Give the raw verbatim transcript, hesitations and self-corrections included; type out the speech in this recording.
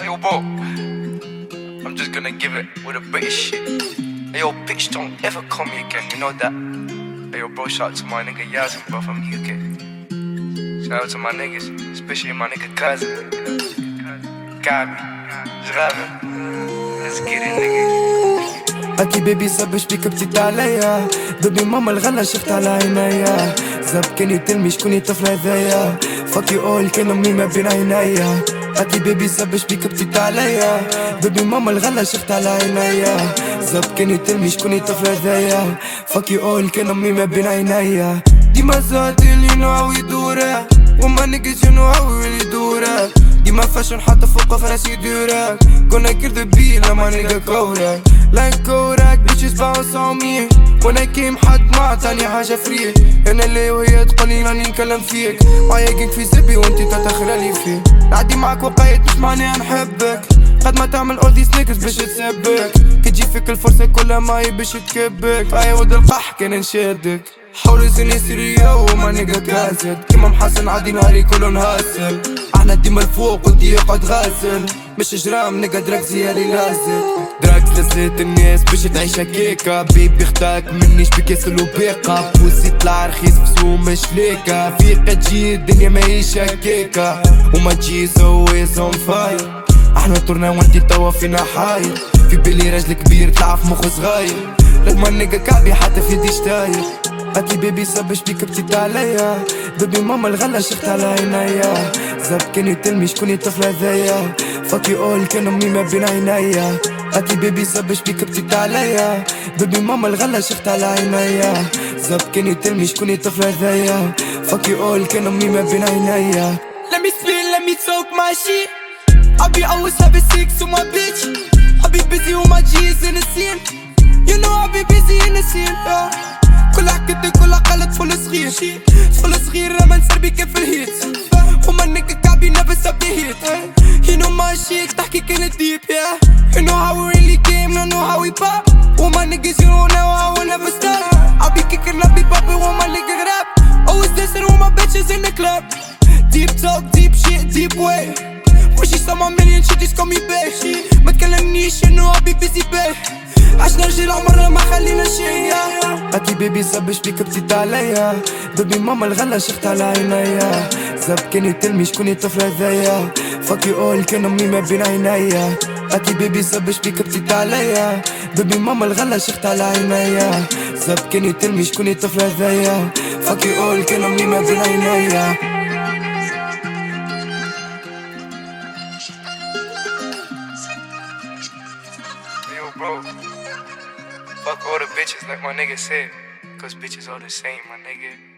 Yo, bro, I'm just gonna give it with a British shit. Hey, yo, bitch, don't ever call me again, you know that? Hey, yo, bro, shout out to my nigga Yazin, bro, from the U K. Shout out to my niggas, especially my nigga Cousin. Gabi, Zraven. Let's get it, nigga. أكي بيبي صبش بيك بتيت عليا دوبي ماما الغلا شفت على عينيا زاب كاني تلمي شكوني طفل هذايا فاكي اول كان امي ما بين عينيا أكي بيبي صبش بيك بتيت عليا دوبي ماما الغلا شفت على عينيا زاب كاني تلمي شكوني طفل هذايا فاكي اول كان امي ما بين عينيا ديما زادلي نوع يدورك وما نقص نوع يدورك ديما فاشن حتى فوق فراسي دورك كنا كرد بي لما نلقى كورك لايك كورك bitches bounce on me وانا كيم حد ما عطاني حاجة فري انا اللي وهي تقولي راني نكلم فيك معايا جيك في زبي وانتي تتخلالي فيه نعدي معاك وقايت مش معني نحبك قد ما تعمل all these niggas باش تسبك كتجي فيك الفرصة كلها ماي باش تكبك اي ود القح كان نشدك حاولوا زيني سيريا وما نيجا كاسد كيما محسن عادي نهاري كله نهاسل احنا ديما الفوق ودي يقعد غاسل مش جرام نيجا دراكس هي اللي لازت دراكس لزيت الناس باش تعيش هكاكا بيبي اختاك منيش بكاسل وبيقة بوسي طلع رخيص بسوق مش ليكا فيقة تجي الدنيا ماهيش هكاكا وما تجيز always on fire احنا طرنا وانتي توا فينا حاير في بالي راجل كبير طلع في مخو صغير لما نيجا كعبي حتى في يديش تاير أكي بيبي صبش بيك بتيت عليا دوبي ماما الغلا شفت على عينيا زاب كاني تلمي شكوني طفل هذايا فاكي اول كان امي ما بين عينيا أكي بيبي صبش بيك بتيت عليا دوبي ماما الغلا شفت على عينيا زاب كاني تلمي شكوني طفل هذايا فاكي اول كان امي ما بين عينيا Let me spit, let me talk my shit. I be always having sex with my bitch. I be busy with my G's in the scene. You know I be busy in the scene. Yeah. كل حكيتي كل قالت فل صغير فل صغير ما نسربي كيف الهيت هما النكا كعبي نفس ابي هيت You know my shit تحكي كانت deep yeah You know how we really came, don't know how we pop هما niggas you don't know how we never stop I be kicking up, be popping with my nigga rap Always dancing with my bitches in the club Deep talk, deep shit, deep way وشي سما مليون shit just call me bae ما تكلمنيش you know I be busy bae عشنا رجال عمرنا ما خلينا شي أكي بيبي صبش بيك بتيت عليا دوبي ماما الغلا شفت على عينيا زاب كاني تلمي شكوني طفل هذايا فاكي اول كان امي ما بين عينيا أكي بيبي صبش بيك بتيت عليا دوبي ماما الغلا شفت على عينيا زاب كاني تلمي شكوني طفل هذايا فاكي اول كان امي ما بين عينيا Yo, bro, fuck all the bitches like my nigga said, cause bitches all the same, my nigga.